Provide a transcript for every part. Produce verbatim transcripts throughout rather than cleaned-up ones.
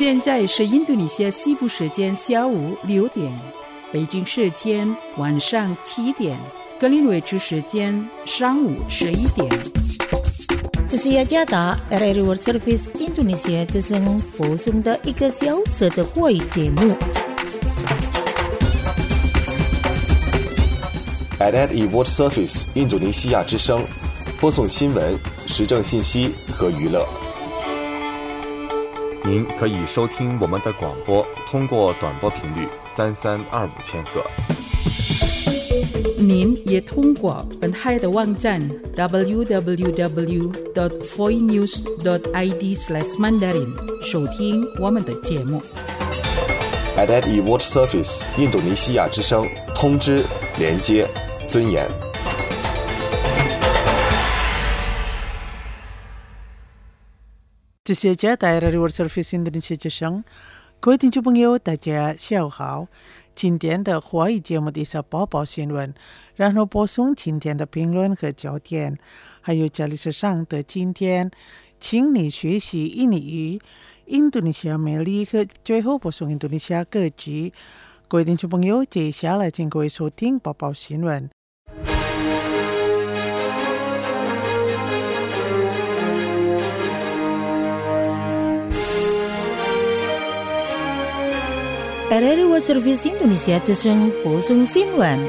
现在是印度尼西亚西部时间下午六点，北京时间晚上七点，格林威治时间上午十一点。 这是雅加达 R R World Service Indonesia 之声播送的一个小时的华语节目。 R R World Service 印度尼西亚之声播送新闻、时政信息和娱乐。您可以收听我们的广播，通过短波频率三三二五千赫。 您也通过本台的网站 double-u double-u double-u dot voinews dot i d slash mandarin 收听我们的节目。 R R World Service 印度尼西亚之声，通知、连接、尊严。 这是加拿大 R R World Service 印度尼西亚之声，各位听众朋友，大家下午好。今天的华语节目的是播报新闻，然后播送今天的评论和焦点，还有这里是上的今天，请你学习印尼语、印度尼西亚美丽和最后播送印度尼西亚歌曲。各位听众朋友，接下来请各位收听播报新闻。 R R World Service Indonesia 之声播送新闻。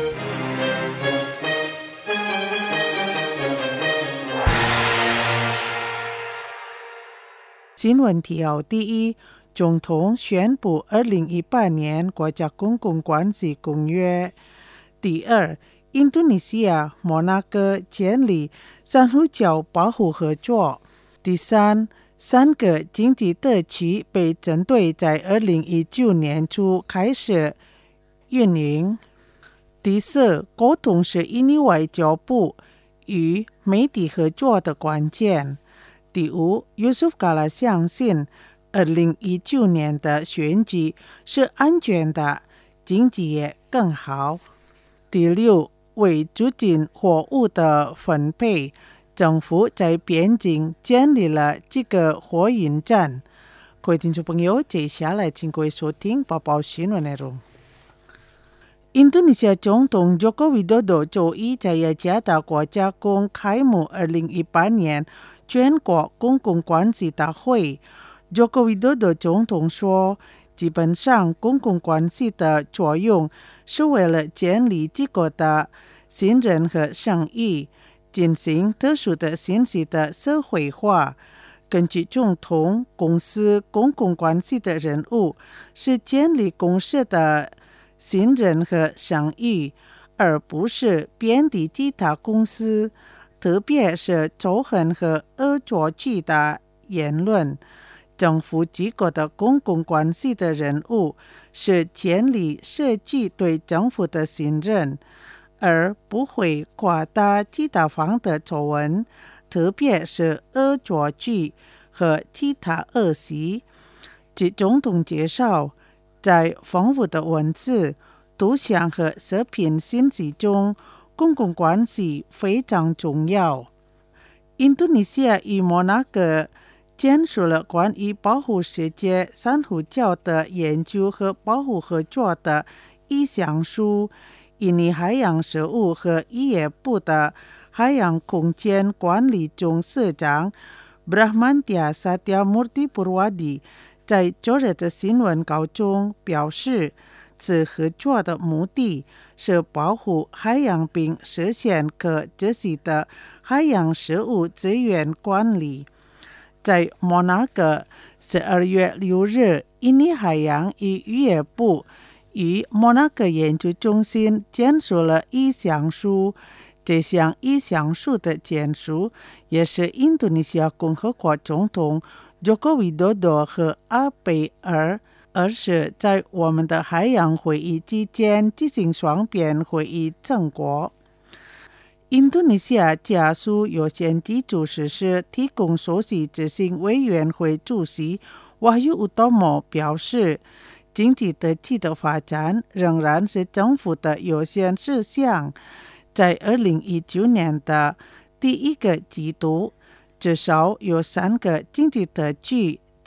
新闻提要：第一，总统宣布二零一八年国家公共关系公约；第二，印度尼西亚、摩纳哥建立珊瑚礁保护合作；第三，三个经济特区被针对在二零一九年初开始运营。第四，沟通是印尼外交部与媒体合作的关键。第五，尤苏夫卡拉相信二零一九年的选举是安全的，经济也更好。第六，为促进货物的分配，政府在边境建立了几个货运站。各位听众朋友，接下来请各位收听播报新闻内容。印度尼西亚总统 Joko Widodo 周一在雅加达国家宫开幕二零一八年全国公共关系大会。Joko Widodo 总统说，基本上公共关系的作用是为了建立机构的信任和声誉，进行特殊的信息的社会化。根据总统，公司公共关系的任务是建立公司的信任和声誉，而不是贬低其他公司，特别是仇恨和恶作剧的言论。政府机构的公共关系的任务是建立社区对政府的信任，而不会夸大其他方的丑闻，特别是恶作剧和其他恶习。据总统介绍，在丰富的文字、图像和视频信息中，公共关系非常重要。印度尼西亚与摩纳哥签署了关于保护世界珊瑚礁的研究和保护合作的意向书。印尼海洋生物和渔业部的海洋空间管理总社长 Brahmantya Satyamurthy Purwadi 在昨日的新闻稿中表示，此合作的目的是保护海洋并实现可持续的海洋生物资源管理。在摩纳哥，十二月六日，印尼海洋与渔业部与摩纳哥研究中心签署了意向书。这项意向书的签署也是印度尼西亚共和国总统 Joko Widodo 和阿贝尔而是在我们的海洋会议期间进行双边会议成果。印度尼西亚加速有限基础设施提供首席执行委员会主席Wahyu Utomo 表示，经济特区的发展仍然是政府的优先事项。在二零一九年的第一个季度，至少有三个经济特区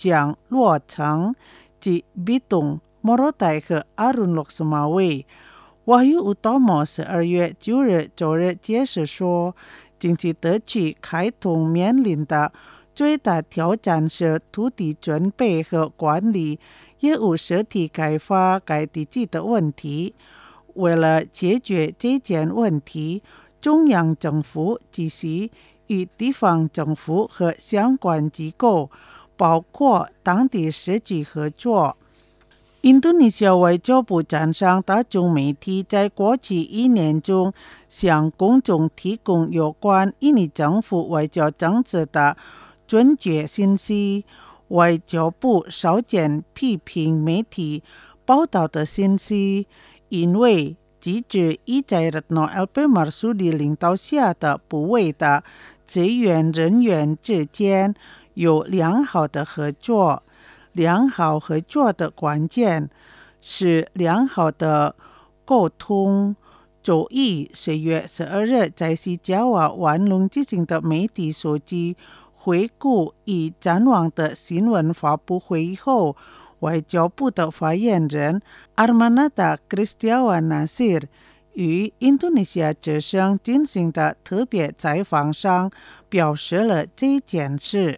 将落成及Bitung、莫罗代和阿伦洛斯马维。Wahyu Utomo 十二月九日周日解释说，经济特区开通面临的最大挑战是土地准备和管理，业务实体开发该地区的问题。为了解决这件问题，中央政府继续与地方政府和相关机构，包括当地社区合作。印度尼西亚外交部站上大众媒体在过去一年中向公众提供有关印尼政府外交政策的准确信息。外交部稍见批评媒体报道的信息，因为即使已在Retno L P Marsudi领导下的部委的职员人员之间有良好的合作。良好合作的关键是良好的沟通。周一十月十二日在西加瓦万隆举行的媒体手机回顾与展望的新闻发布会后，外交部的发言人 Armanata Kristiawan Nasir 与印度尼西亚之声进行的特别采访上表示了这件事。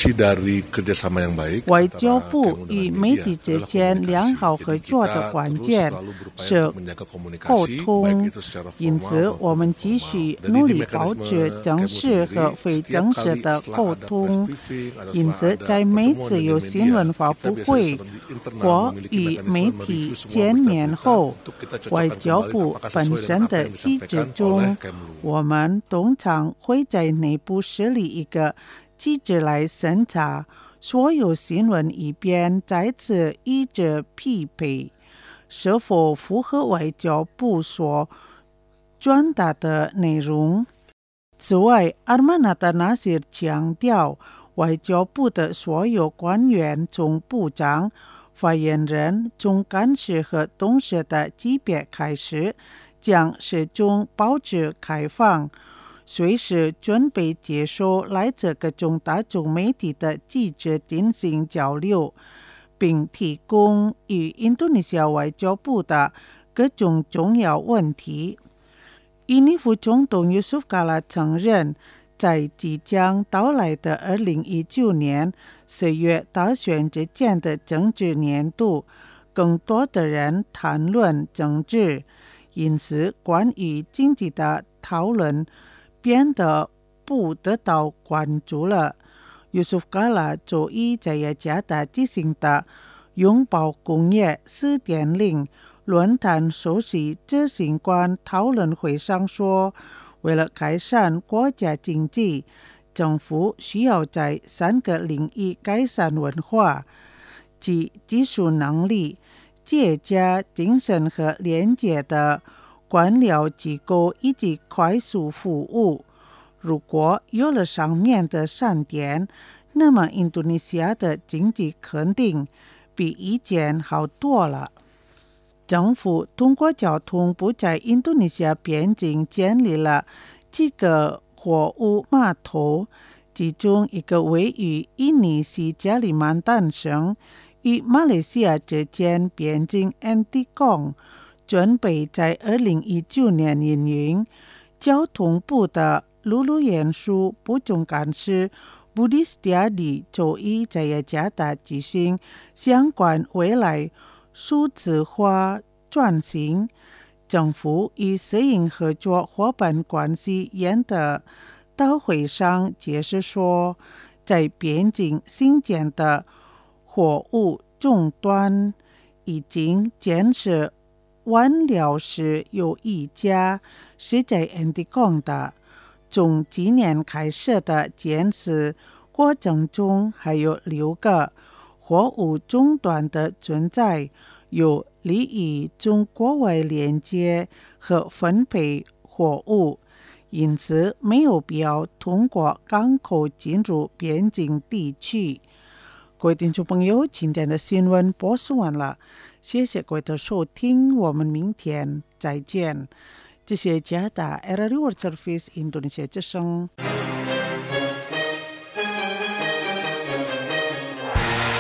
外交部与媒体之间良好合作的关键是沟通，因此我们继续努力保持正式和非正式的沟通。因此在每次有新闻发布会或与媒体见面后，外交部本身的机制中，我们通常会在内部设立一个机制来审查所有新闻，以便再次一致匹配是否符合外交部所传达的内容。此外，阿尔曼纳达纳西强调，外交部的所有官员，从部长、发言人、总干事和董事的级别开始，将始终保持开放，随时准备接受来自各种大众媒体的记者进行交流，并提供与印度尼西亚外交部的各种重要问题。印尼副总统 Yusuf Kala 承认，在即将到来的二零一九年十月大选之前的政治年度，更多的人谈论政治，因此关于经济的讨论变得不得到关注了。Yusuf Kala 周一在雅加达举行的拥抱工业 四点零 论坛首席执行官讨论会上说，为了改善国家经济，政府需要在三个领域改善文化，即技术能力、结加精神和连结的官僚机构以及快速服务。如果有了上面的三点，那么印度尼西亚的经济肯定比以前好多了。政府通过交通部在印度尼西亚边境建立了几个货物码头，其中一个位于印尼西加里曼丹省与马来西亚之间边境 Antigong， 准备在二零一九年营运。交通部的陆路运输部总干事 Budi Setiadi 周一在雅加达举行相关未来数字化转型、政府与私营合作伙伴关系研的大会上解释说，在边境新建的货物终端已经建设完了时有一家是在 Antigong 的。从今年开始的建设过程中，还有六个货物终端的存在，有利于中国外连接和分配货物，因此没有必要通过港口进入边境地区。各位听众朋友，今天的新闻播送完了，谢谢各位的收听，我们明天再见。这是加拿大 R R I World Service 印度尼西亚之声。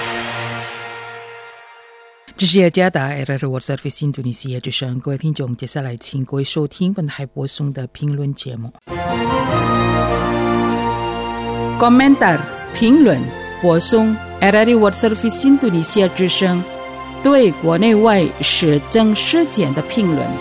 这是雅加达 R R World Service 印度尼西亚之声，各位听众，接下来请各位收听本台播送的评论节目。Komentar 评论播送 R R World Service 印度尼西亚之声对国内外时政事件的评论。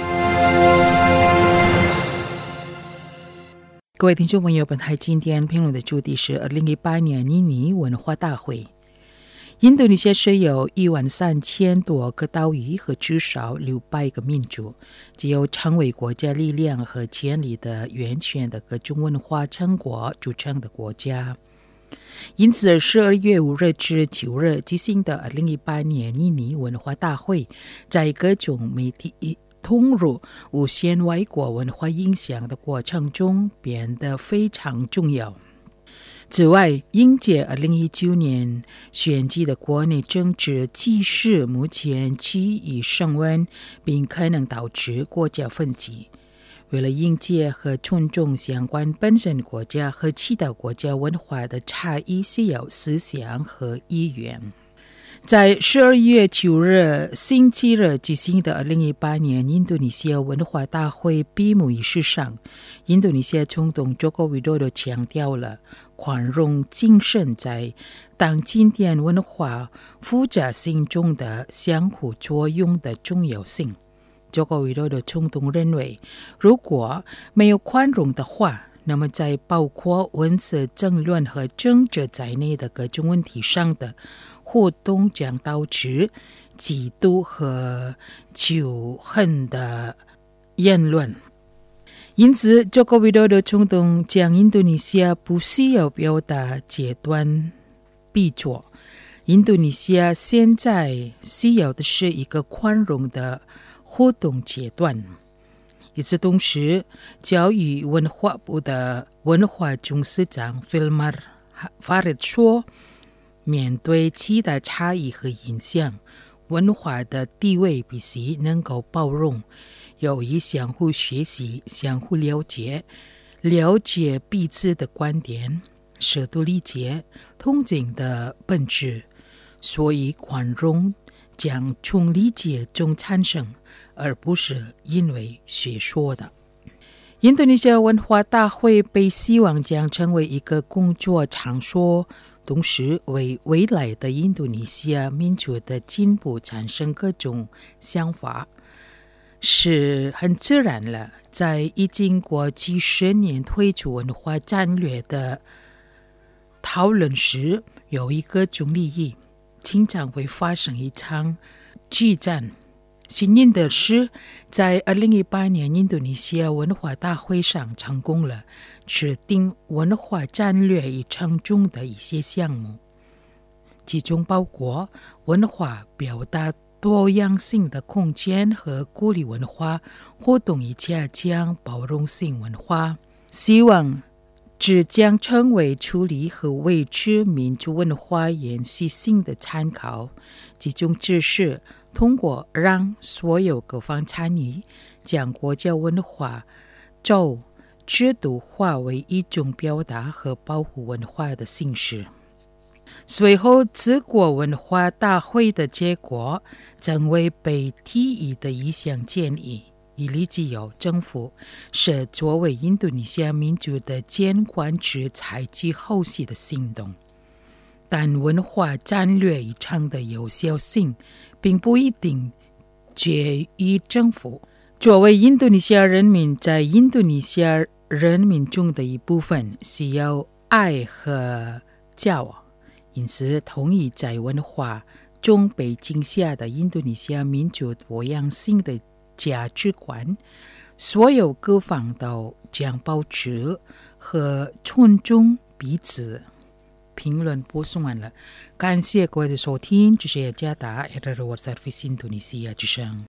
各位听众朋友，本台今天评论的主题是二零一八年印尼文化大会。印度尼西亚是有一万三千多个岛屿和至少六百个民族，只有成为国家力量和建立的源泉的各种文化成果组成的国家。因此，十二月五日至九日举行的二零一八年印尼文化大会，在各种媒体通入无限外国文化影响的过程中变得非常重要。此外，迎接二零一九年选举的国内政治局势目前趋于升温，并可能导致国家分歧。为了迎接和尊重相关本身国家和其他国家文化的差异，需要思想和意愿。在十二月九日星期日举行的二零一八年印度尼西亚文化大会闭幕仪式上，印度尼西亚总统佐科维多多强调了宽容精神在当今天文化复杂性中的相互作用的重要性。佐科维多多总统认为，如果没有宽容的话，那么在包括文字争论和政治在内的各种问题上的互动将导致嫉妒和仇恨的言论。因此，佐科维多多总统将印度尼西亚不需要表达阶段比作，印度尼西亚现在需要的是一个宽容的互动阶段。与此同时，教育文化部的文化总司长 Filmar Farid 说，面对其他差异和影响，文化的地位必须能够包容，有意相互学习、相互了解，了解彼此的观点，试图理解同境的本质。所以，宽容将从理解中产生，而不是因为学说的。印度尼西亚文化大会被希望将成为一个工作场所，同时为未来的印度尼西亚民族的进步产生各种想法，是很自然了。在已经过几十年推出文化战略的讨论时，有一个总利益经常会发生一场激战。幸运的是，在二零一八年印度尼西亚文化大会上成功了制定文化战略议程中的一些项目，其中包括文化表达多样性的空间和鼓励文化活动以加强包容性文化，希望这将成为处理和维持民族文化延续性的参考。其中之是通过让所有各方参与，将国家文化周制度化为一种表达和保护文化的形式。随后，此国文化大会的结果成为被提议的一项建议，以立即由政府是作为印度尼西亚民族的监管者采取后续的行动。但文化战略议程的有效性并不一定决于政府。作为印度尼西亚人民在印度尼西亚人民中的一部分，需要爱和骄傲，因此同意在文化中被惊吓的印度尼西亚民族多样性的价值观，所有各方都将保持和尊重彼此。评论播送完了，感谢各位的收听，这是雅加达 R R World Service 印度尼西亚之声。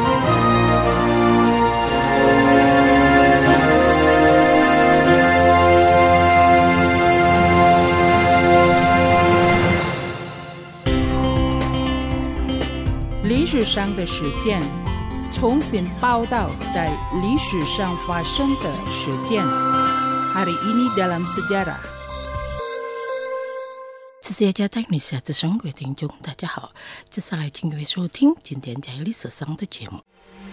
历史上的事件，重新报道在历史上发生的事件。Hari ini dalam sejarah。 是雅加达尼西亚的生活听众，大家好，接下来请各位收听今天在历史上的节目。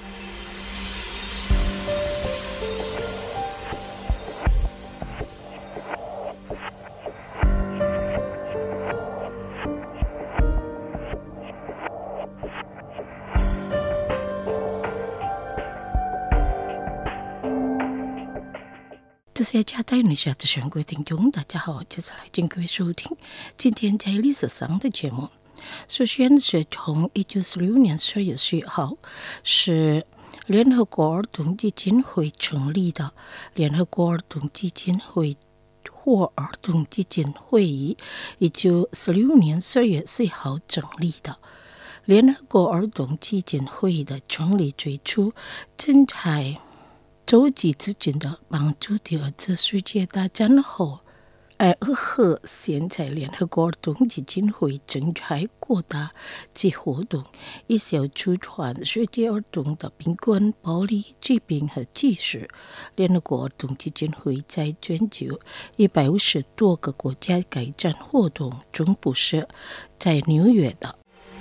这是雅加达尼西亚的全国听众，大家好，接下来请各位收听今天在历史上的节目。首先是从一九四六年十月十一号是联合国儿童基金会成立的，联合国儿童基金会或儿童基金会议一九四六年十月十一号成立的。联合国儿童基金会的成立最初正在洲际之间的帮助第二次世界大战后，而和现在联合国儿童基金会正在扩大其活动，以消除全世界儿童的贫困、暴力、疾病和歧视。联合国儿童基金会在全球一百五十多个国家开展活动，总部是在纽约的。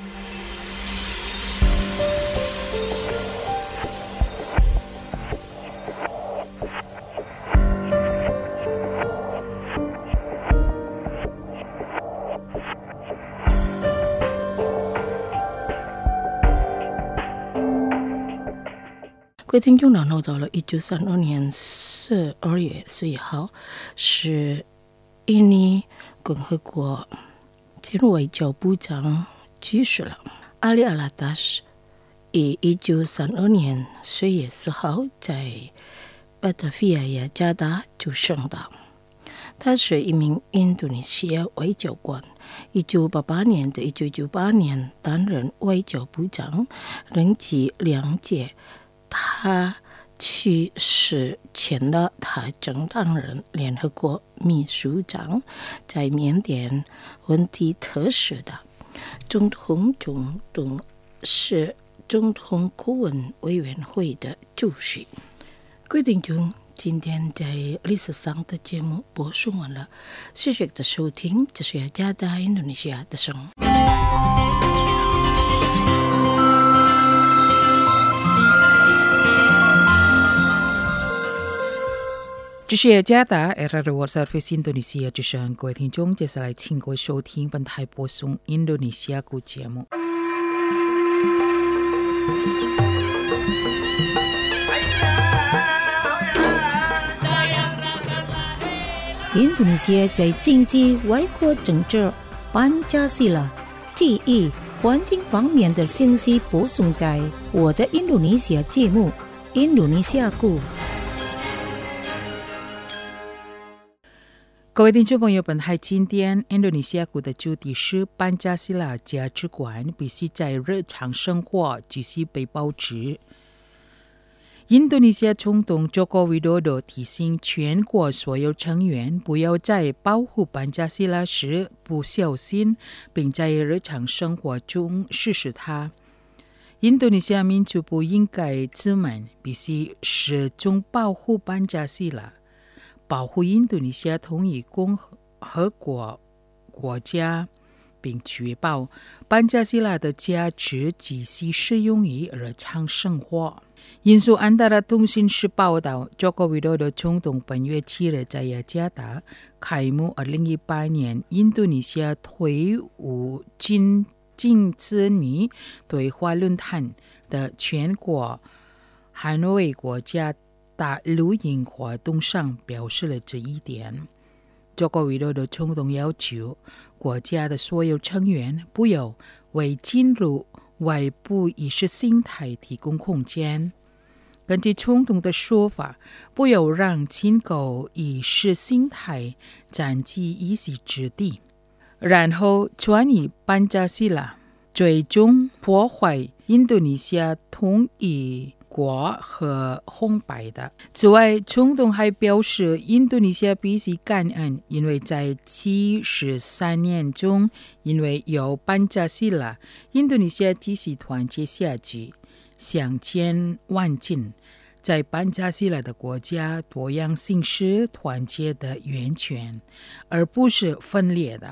各位听众，然后到了一九三二年十二月十一号，是印尼共和国前外交部长去世了。阿里阿拉达斯于一九三二年十月十号在巴达维亚雅加达出生的。他是一名印度尼西亚外交官，一九八八年到一九九八年担任外交部长，任期两届。他去世前的他正担任联合国秘书长，在缅甸问题特使的总统总统是总统顾问委员会的主席。各位听众，今天在历史上的节目播送完了，谢谢的收听，这是雅加达印度尼西亚的声音。 这是雅加达 R R World Service 印度尼西亚之声，各位听众，接下来请各位收听本台播送印度尼西亚语节目。 印度尼西亚在经济、外国政治、班加西拉、地理、环境方面的信息播送在我的印度尼西亚节目《印度尼西亚语》。 各位听众朋友，本台今天印度尼西亚语的主题是班加西拉价值观必须在日常生活继续被保持。印度尼西亚总统佐科维多多提醒全国所有成员不要在保护班加西拉时不小心，并在日常生活中实施它。印度尼西亚民族不应该自满，必须始终保护班加西拉。保护印度尼西亚统一共和国国家，并确保班加西拉的价值继续适用于日常生活。印度安达拉通讯社报道，佐科维多多总统本月七日在雅加达开幕二零一八年印度尼西亚退伍军警子女对话论坛的全国捍卫国家大录音活动上表示了这一点。佐科维多多总统要求国家的所有成员不要为进入外部意识形态提供空间。根据总统的说法，不要让进口意识形态占据一席之地，然后转移班加西拉，最终破坏印度尼西亚统一国和红白的。此外，总统还表示，印度尼西亚必须感恩，因为在七十三年中，因为有班加西拉，印度尼西亚继续团结下去，向前迈进。在班加西拉的国家，多样性是团结的源泉，而不是分裂的。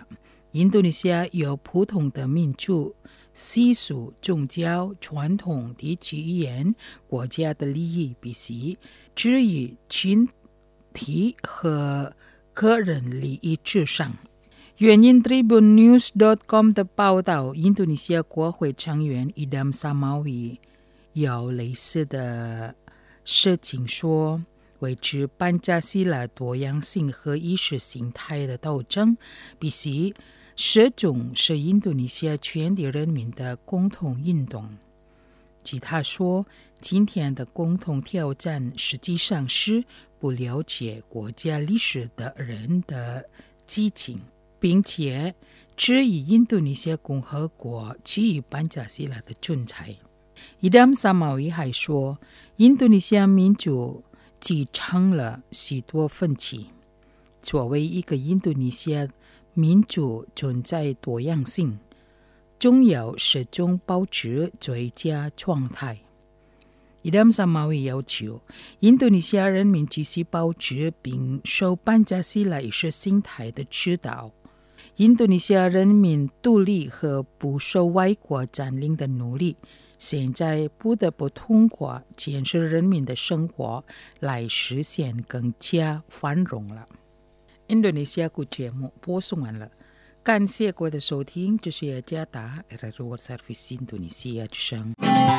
印度尼西亚有不同的民族、习俗、宗教、传统、地区语言、国家的利益必须置于群体和个人利益之上。原因 Tribun News dot com 的报道，印度尼西亚国会成员伊达姆萨马维有类似的事情说，维持班加西拉多样性和意识形态的斗争必须始终是印度尼西亚全体人民的共同运动。据他说，今天的共同挑战实际上是不了解国家历史的人的激情，并且质疑印度尼西亚共和国给予班加西拉的仲裁。伊达姆萨马维还说，印度尼西亚民族继承了许多分歧。作为一个印度尼西亚民族存在多样性，重要始终保持最佳状态。伊达姆萨马维要求印度尼西亚人民继续保持并受班加西拉意识形态的指导。印度尼西亚人民独立和不受外国占领的努力，现在不得不通过建设人民的生活来实现更加繁荣了。印度尼西亚故节目播送完了，感谢各位的收听，这是雅加达 R R World Service 印度尼西亚之声。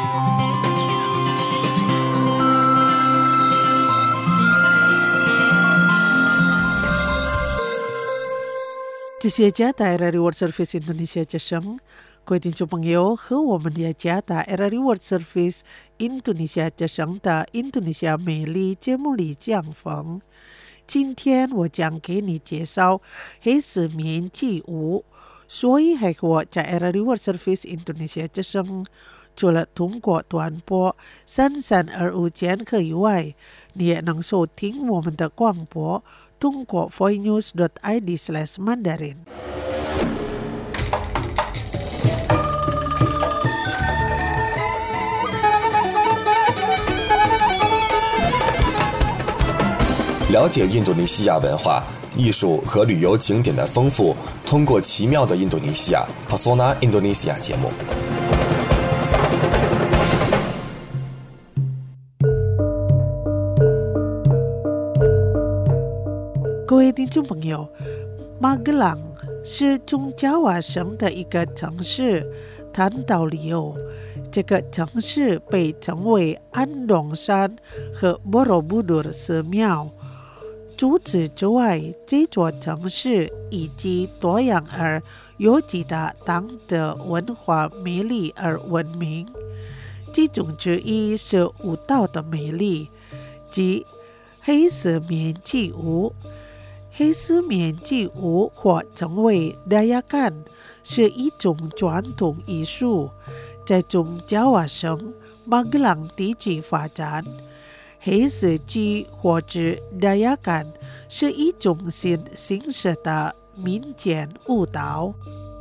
这是雅加达 R R World Service 印度尼西亚之声。各位听众朋友，和我们雅加达 R R World Service 印度尼西亚之声的印度尼西亚美丽节目里相逢。今天我将给你介绍黑丝棉祭舞，所以还我在 R R World Service 印度尼西亚之声，除了通过短波三三二五千赫以外，你也能收听我们的广播，通过 voinews dot i d slash mandarin。 了解印度尼西亚文化、艺术和旅游景点的丰富，通过奇妙的印度尼西亚 Pesona Indonesia 节目。 各位听众朋友，马格朗是中爪哇省的一个城市，谈到旅游，这个城市被称为安东山和波罗布多尔寺庙。除此之外，这座城市以及多样而有极大当的文化魅力而闻名，其中之一是舞蹈的美丽，即黑丝棉祭舞。黑丝棉祭舞或称为 Dayakan， 是一种传统艺术，在中爪哇省马格朗地区发展。黑丝祭或者 Dayakan 是一种新形式的民间舞蹈。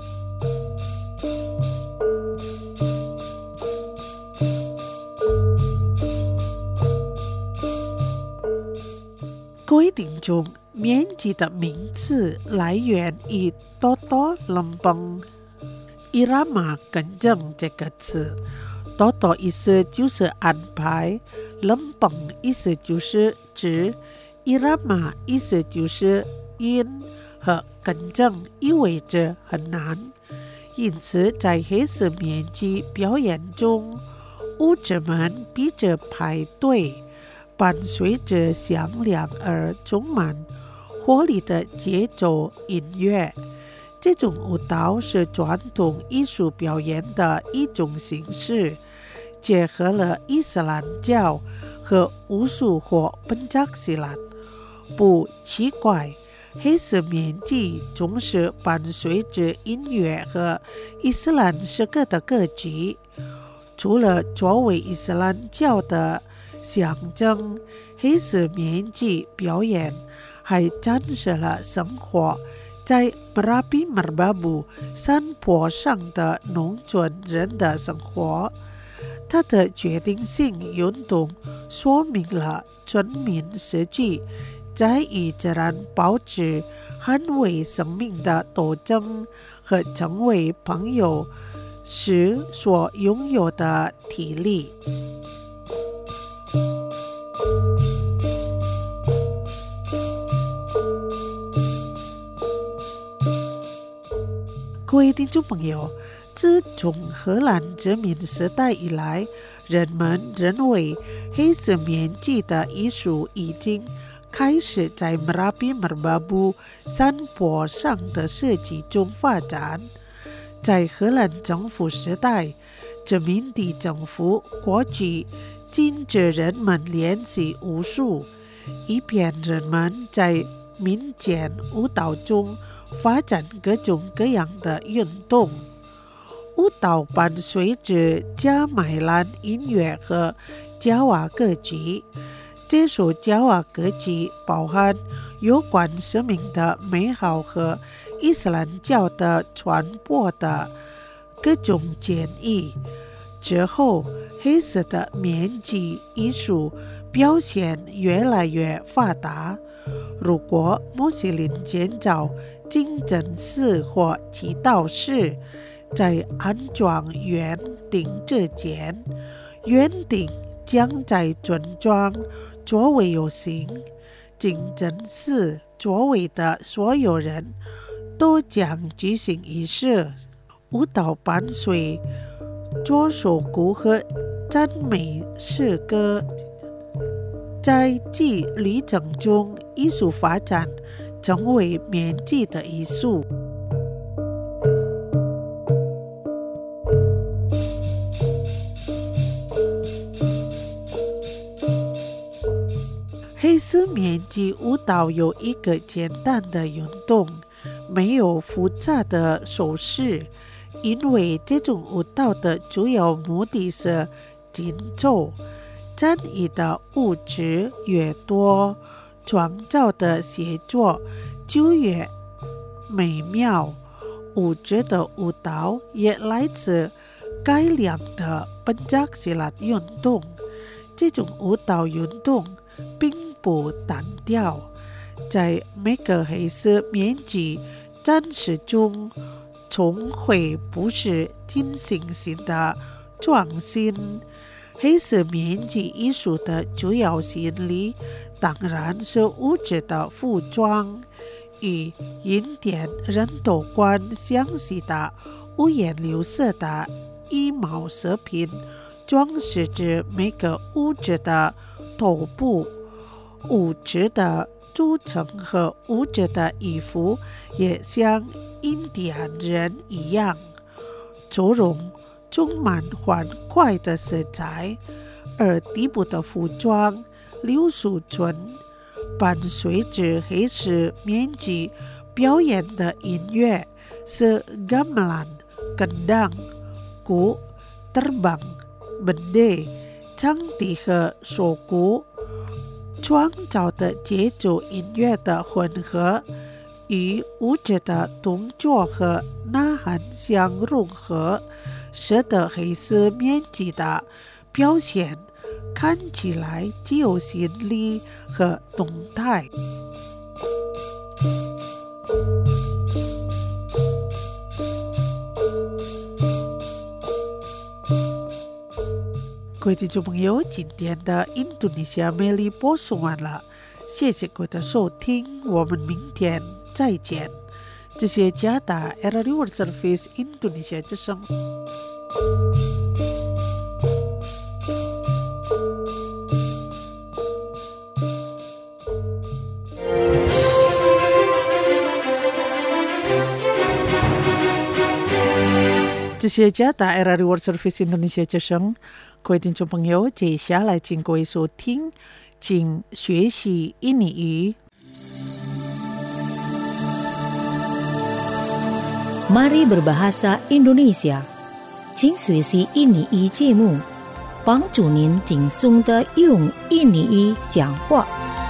各位听众，棉祭的名字来源于 Toto Lempeng Irama 跟正这个词。Toto 意思就是安排，Lempeng 意思就是指，Irama 意思就是音，和跟正意味着很难。因此，在黑丝棉祭表演中，舞者们逼着排队，伴随着响亮而充满活力的节奏音乐。这种舞蹈是传统艺术表演的一种形式，结合了伊斯兰教和巫术或本扎西拉。不奇怪，黑丝棉祭总是伴随着音乐和伊斯兰诗歌的歌曲。除了作为伊斯兰教的象征，黑丝棉祭表演还展示了生活在 Merapi Merbabu 山坡上的农村人的生活。它的决定性运动说明了村民实际在与自然保持捍卫生命的斗争和成为朋友时所拥有的体力。各位听众朋友，自从荷兰殖民时代以来，人们认为黑色棉质的艺术已经开始在 Merapi Merbabu 山坡上的设计中发展。在荷兰政府时代，殖民地政府过去禁止人们练习武术，以便人们在民间舞蹈中发展各种各样的运动。舞蹈伴随着加麦兰音乐和加瓦歌曲，这首加瓦歌曲包含有关生命的美好和伊斯兰教的传播的各种建议。之后，黑色的棉质艺术表现越来越发达。如果穆斯林建造清真寺或祈祷室，在安装圆顶之前，圆顶将在村庄周围游行。清真寺周围的所有人都将举行仪式。舞蹈伴随左手鼓和赞美诗歌，在这旅程中，艺术发展成为棉质的艺术。黑色棉质舞蹈有一个简单的运动，没有复杂的手势，因为这种舞蹈的主要目的是紧凑。参与的物质越多，创造的协作就越美妙。物质的舞蹈也来自改良的本扎西拉运动。这种舞蹈运动并不单调，在每个黑色棉质战士中，总会不是进行性的创新。黑色棉质艺术的主要心理当然是物质的服装，与印点人头冠相似的五颜六色的羽毛饰品装饰着每个物质的头部。物质的组成和物质的衣服也像印第安人一样，作用充满欢快的色彩，而底部的服装流苏村伴随着黑色棉质表演的音乐是 gamelan、kendang、鼓、terbang、bende、长笛和手鼓，创造的节奏音乐的混合与物质的动作和呐喊相融合，使得黑色棉质的表现看起来既有心理和动态。各位听众朋友，今天的印度尼西亚魅力播送完了，谢谢各位的收听，我们明天再见。这些加达 R R I World Service 印度尼西亚之声。这些加达 R R I World Service 印度尼西亚之声。各位听众朋友，接下来请各位收听，请学习印尼语。 Mari berbahasa Indonesia， 请学习印尼语节目，帮助您轻松地用印尼语讲话。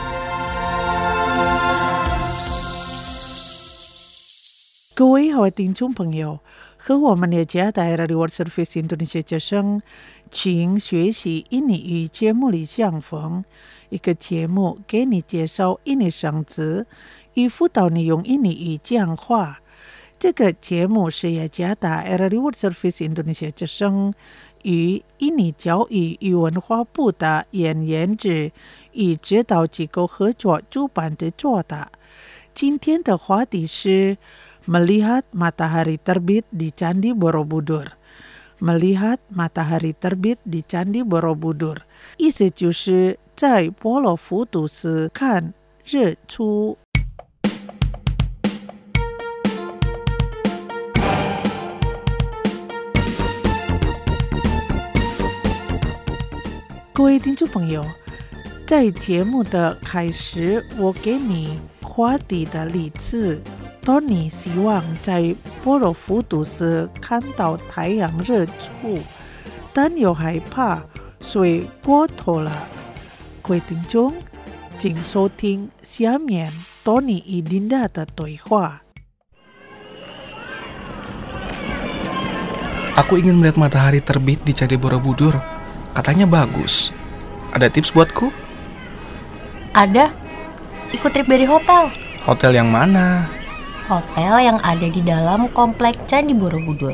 各位好，听众朋友，和我们的加达 R R I World Service 印度尼西亚之声，请学习印尼语节目里相逢，一个节目给你介绍印尼生词、 与辅导你用印尼语讲话。这个节目是雅加达 R R World Service Indonesia 之声与印尼教育与文化部的言言之与指导机构合作主办的做的。今天的话题是 Melihat matahari terbit di Candi Borobudur。 Melihat matahari terbit di Candi Borobudur 意思就是在波罗浮屠寺看日出。各位听众朋友，在节目的开始，我给你话题的例子。当你希望在波罗浮屠寺看到太阳日出，但又害怕水过头了，各位听众，请收听下面当你与Dinda的对话。 Aku ingin melihat matahari terbit di Candi Borobudur. Katanya bagus. Ada tips buatku? Ada. Ikut trip dari hotel. Hotel yang mana? Hotel yang ada di dalam komplek Candi Borobudur.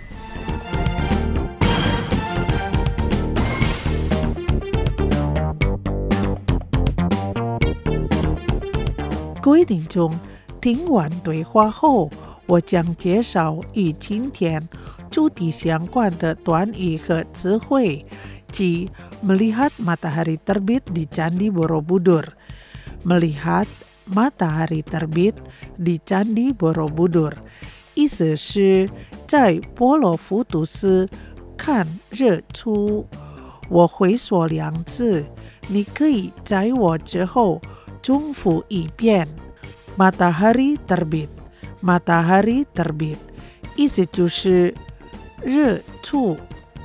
Quý 听众，听完对话后，我将介绍与今天主题相关的短语和词汇，即 melihat matahari terbit di Candi Borobudur。melihat matahari terbit di Candi Borobudur 意思是在波罗浮屠寺看日出。我会说两次，你可以在我之后重复一遍。matahari terbit matahari terbit 意思就是日出。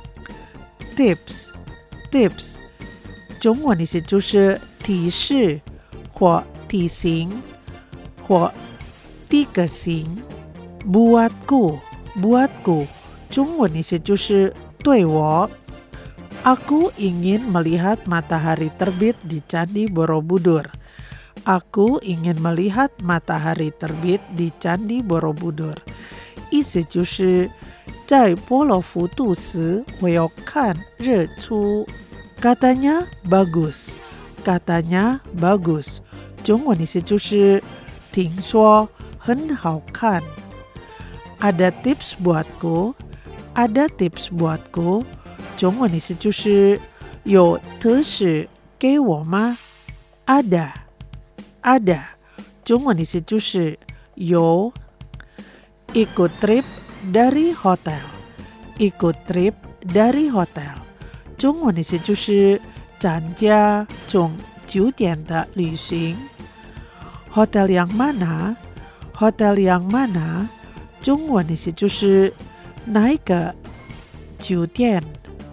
tips tips 中文意思就是提示或提醒或提个醒。 buatku buatku 中文意思就是对我。 Aku ingin melihat matahari terbit di Candi Borobudur. Aku ingin melihat matahari terbit di Candi Borobudur 意思就是在波罗浮屠寺我要看日出。 Katanya bagus katanya bagus 中文意思就是听说很好看。 Ada tips buatku ada tips buatku 中文意思就是有特使给我吗？ Ada ada 中文意思就是有。 Ikut trip dari hotel ikut trip dari hotel 中文意思就是参加从酒店的旅行。 Hotel yang mana hotel yang mana 中文意思就是哪一个酒店。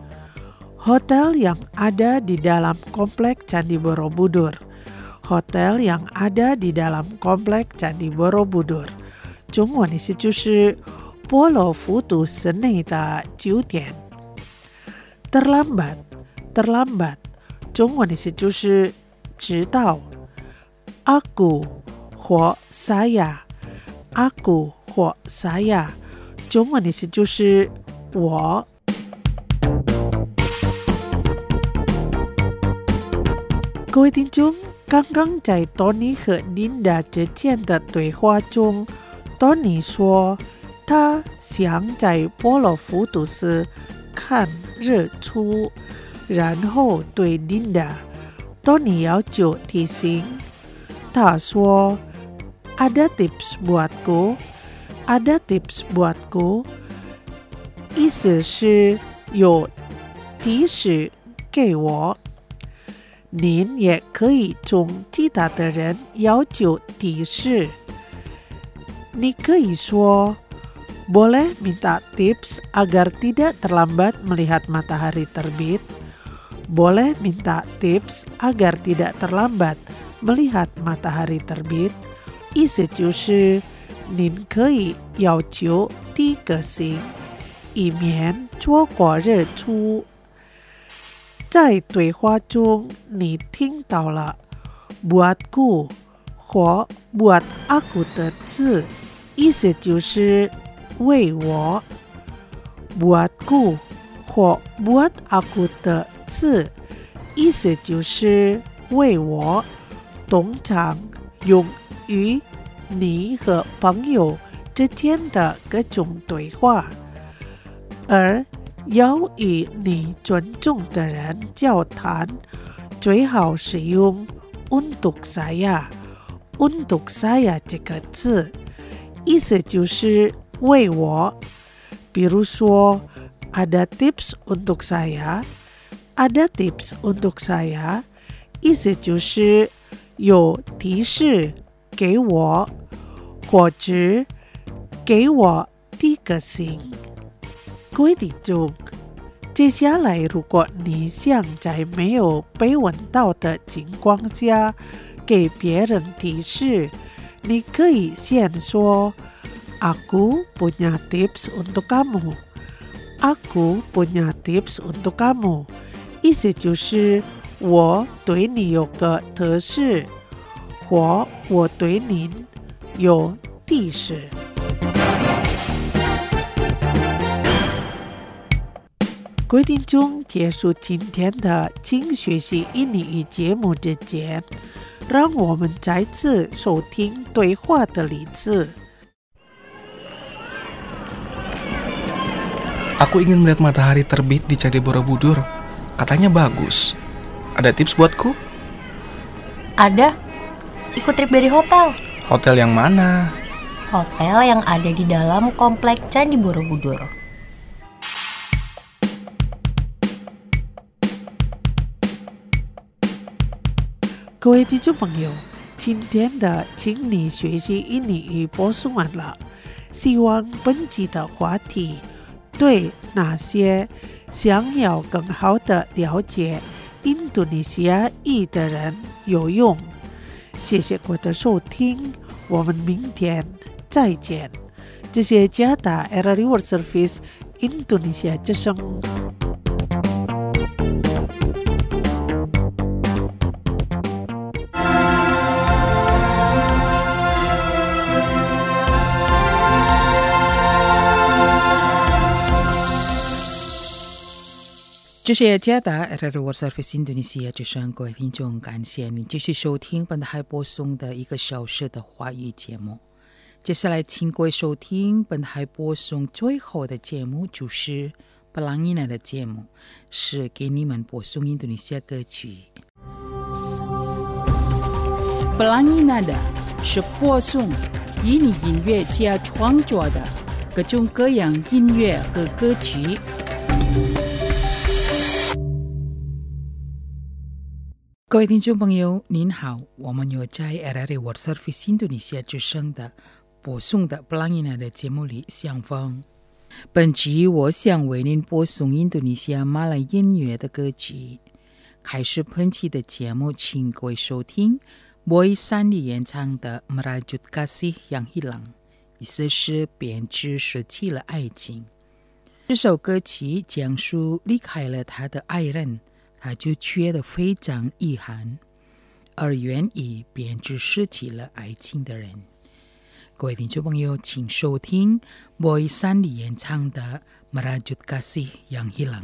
Hotel yang ada di dalam komplek Candi Borobudur hotel yang ada di dalam komplek Candi Borobudur 中文意思就是波罗浮屠寺内的酒店。 Terlambat terlambat 中文意思就是迟到。 Aku 或 saya aku 或 saya 中文意思就是我。 各位听众，刚刚在 Tony 和 Dinda 之间的对话中， Tony 说他想在波罗浮屠寺看日出，然后对 Dinda Tony 要求提醒。他说 ada tips buatku ada tips buatku 意思是有提示给我。 您也可以从其他的人要求提示。你可以说 boleh minta tips agar tidak terlambat melihat matahari terbit. Boleh minta tips agar tidak terlambat melihat matahari terbit. 意思就是您可以要求提个醒，以免错过日出。 在对话中，你听到了 buatku 或 buat aku 的字，意思就是为我。buatku 或 buat aku 的字，意思就是为我。通常用于你和朋友之间的各种对话，而要与你尊重的人交谈，最好是用 untuk saya。untuk saya 这个字，意思就是为我。比如说 ada tips untuk saya，ada tips untuk saya， 意思就是有提示给我，或者给我提个醒。各位听众，接下来如果你想在没有被问到的情况下给别人提示，你可以先说 Aku punya tips untuk kamu. Aku punya tips untuk kamu. 意思就是我对你有个特示，或我对您有提示。各位听众，结束今天的请学习印尼语节目之前，让我们再次收听对话的例子。 Aku ingin melihat matahari terbit di Candi Borobudur. Katanya bagus. Ada tips buatku? Ada. Ikut trip dari hotel. Hotel yang mana? Hotel yang ada di dalam komplek Candi Borobudur. 各位听众朋友，今天的请你学习印尼语播送完了。希望本集的话题对那些想要更好的了解印度尼西亚语的人有用。谢谢各位的收听，我们明天再见。这是加达 R R I World Service 印度尼西亚之声。 这是加达 R R I World Service 印度尼西亚之声，各位听众，感谢您继续收听本台播送的一个小时的华语节目。接下来请各位收听本台播送最后的节目，就是 Pelangina 的节目，是给你们播送印度尼西亚歌曲。Pelangina 是播送印尼音乐家创作的各种各样音乐和歌曲。各位听众朋友，您好，我们有在 R R I World Service 印度尼西亚之声的播送的 Pelangina 的节目里相逢。本集我想为您播送印度尼西亚马来音乐的歌曲。开始本期的节目，请各位收听 Boy Sandi 演唱的 Merajut Kasih yang Hilang， 意思是编织舍弃了爱情。这首歌曲讲述离开了他的爱人，他就觉得非常遗憾，而愿意编织舍弃了爱情的人。各位听众朋友，请收听 Boy Sandi 演唱的 Merajut Kasih yang Hilang。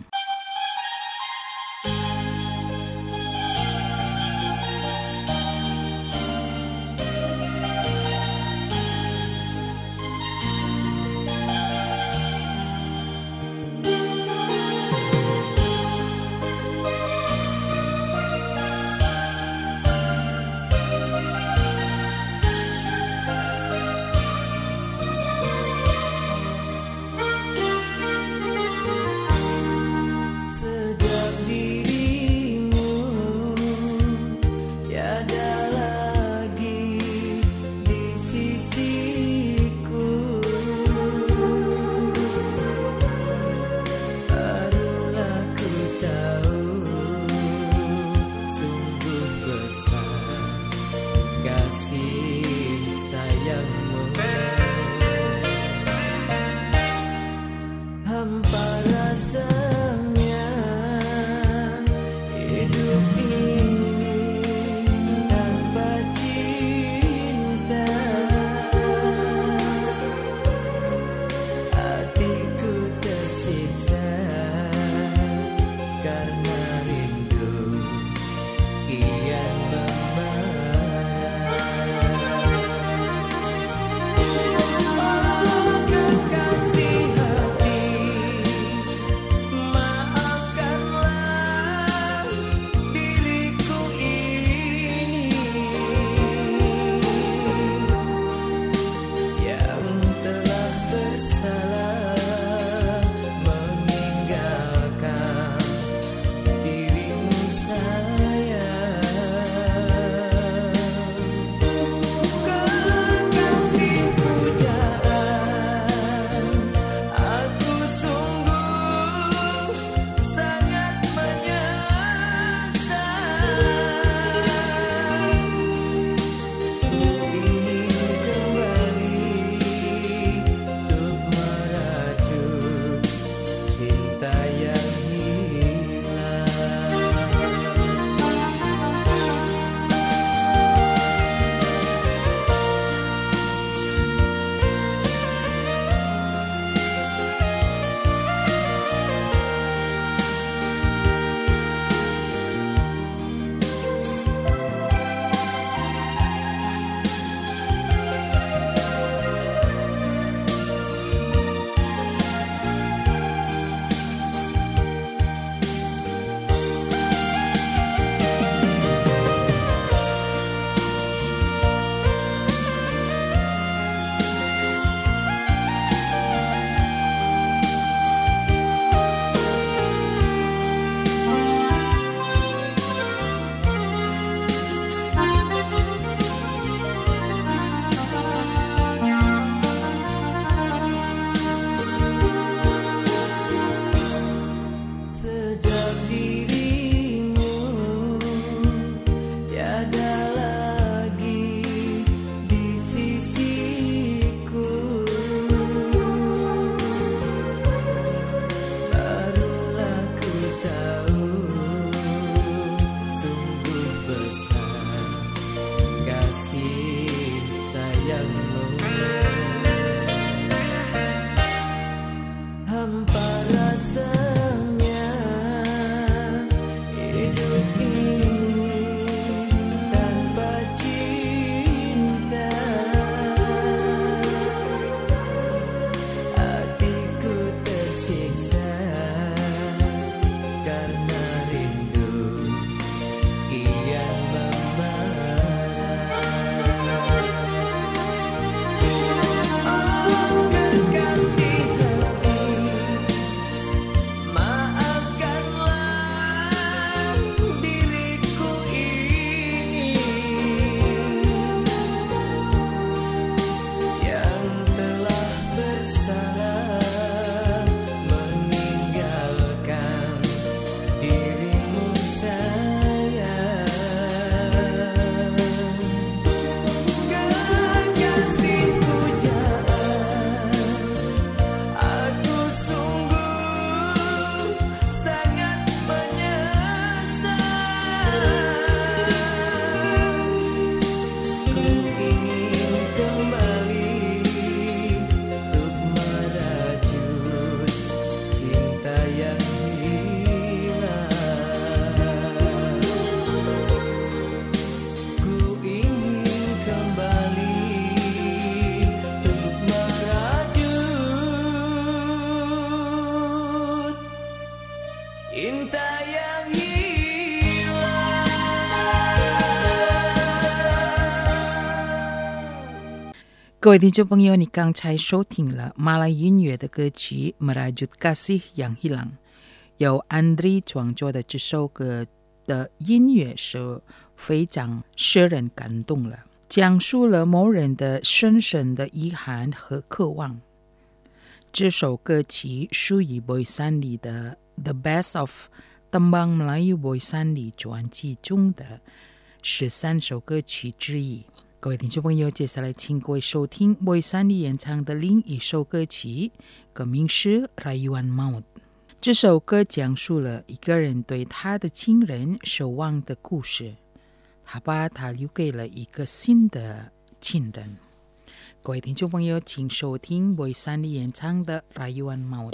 各位听众朋友，你刚才收听了马来音乐的歌曲《Merajut Kasih yang Hilang》，由 Andri 创作的这首歌的音乐是非常使人感动了，讲述了某人的深深的遗憾和渴望。这首歌曲属于 Boy Sandi 的 The Best of Tembang Melayu Boy Sandi 专辑中的十三首歌曲之一。各位听众朋友，接下来请各位收听 Boy Sandi 演唱的另一首歌曲，歌名是 Rayuan Maut。这首歌讲述了一个人对他的亲人守望的故事，他把他留给了一个新的亲人。各位听众朋友，请收听 Boy Sandi 演唱的 Rayuan Maut。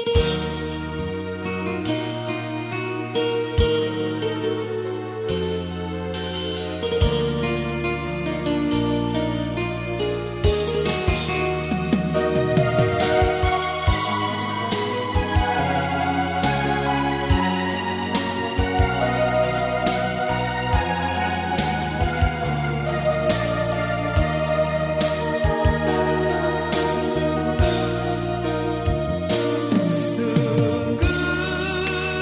Sungguh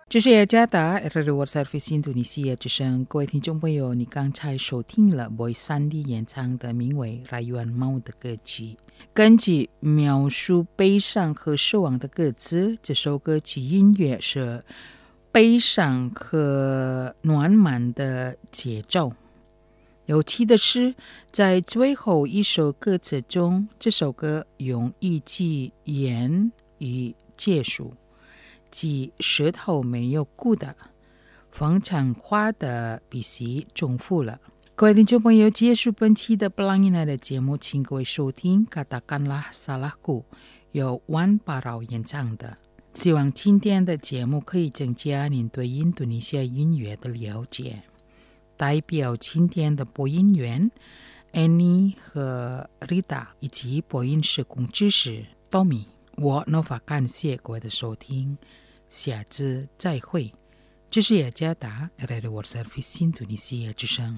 这是雅加达 Radio World Service 印度尼西亚之声，各位听众朋友，你刚才收听了 Boy Sandy 演唱的名为《Rayuan Mau》的歌曲。根据描述悲伤和失望的歌词，这首歌曲音乐是悲伤和暖满的节奏。有趣的是，在最后一首歌词中，这首歌用一句言语结束，即石头没有骨的风场化的必须重复了。各位听众朋友，结束本期的布朗伊奈的节目，请各位收听 Katakanlah Salahku 由万巴饶演唱的。希望今天的节目可以增加您对印度尼西亚音乐的了解。代表今天的播音员 Annie 和 Rita 以及播音室工知识 Tommy， 我 Nova 感谢各位的收听，下次再会。这是雅加达 Radio World Service 印度尼西亚之声。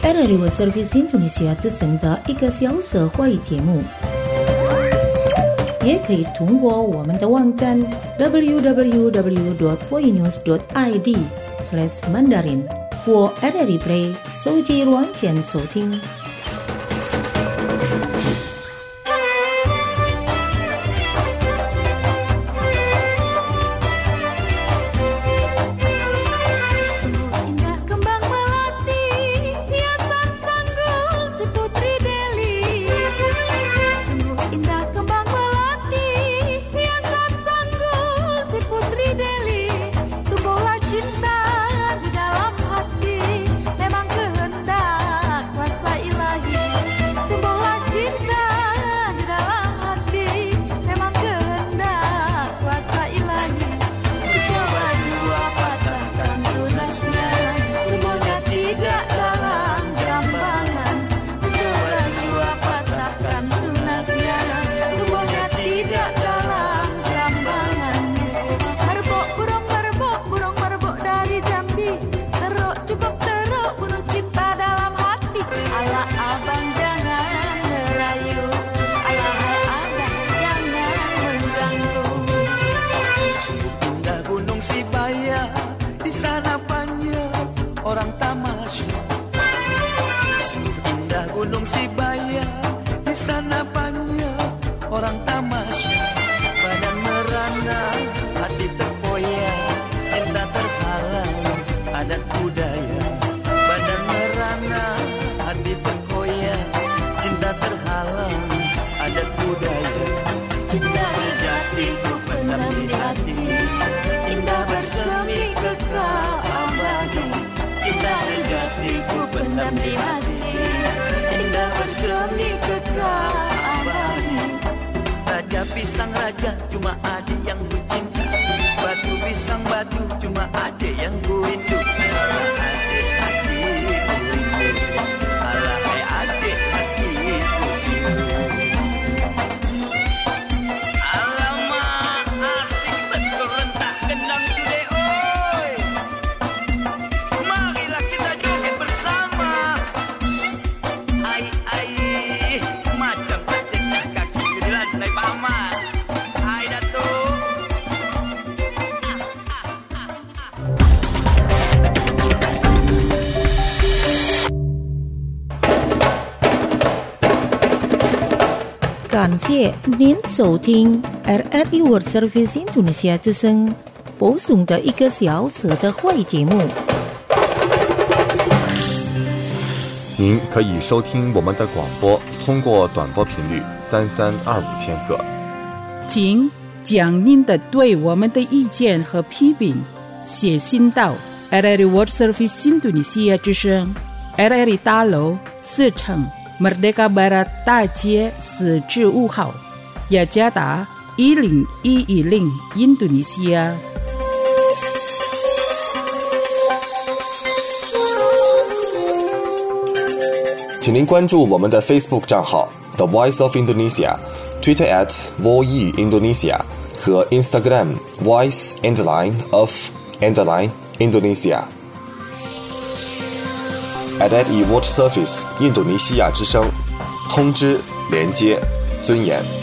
R R I World Service Indonesia 之声的一个小时华语节目，也可以通过我们的网站 double-u double-u double-u dot voinews dot i d slash mandarin 或 R R I Play 手机软件收听。 Gunung Sibaya, di sana banyak orang tamasya. Badan merana, hati terkoyak, cinta terhalang, adat budaya. Badan merana, hati terkoyak, cinta terhalang, adat budaya. Cinta sejati ku pendam di hati, indah bersemi kekal abadi. Cinta sejati ku pendam di hati, bersemi kekal abadi. Raja pisang raja cuma ada yang ku cinta, batu pisang batu cuma ada yang ku rindu. Adik hati ku rindu, alahai adik hati ku rindu. Alamak asik betul rentak gendang today oi. Marilah kita joget bersama. Ai ai macam pecah kaki di lantai paman. Hai Datuk. 感谢您收听 R R I World Service Indonesia 之声播送的一个小时的华语节目。 您可以收听我们的广播，通过短波频率三三二五千赫。 请将您的对我们的意见和批评写信到 R R I World Service Indonesia 之声 R R I 大楼四层 Merdeka Barat 大街四至五号，雅加达一零一一零 Indonesia。 请您关注我们的 Facebook 账号 The Voice of Indonesia、Twitter at Voi Indonesia 和 Instagram Voice underline of underline Indonesia。R R I World Service 印度尼西亚之声，通知、连接、尊严。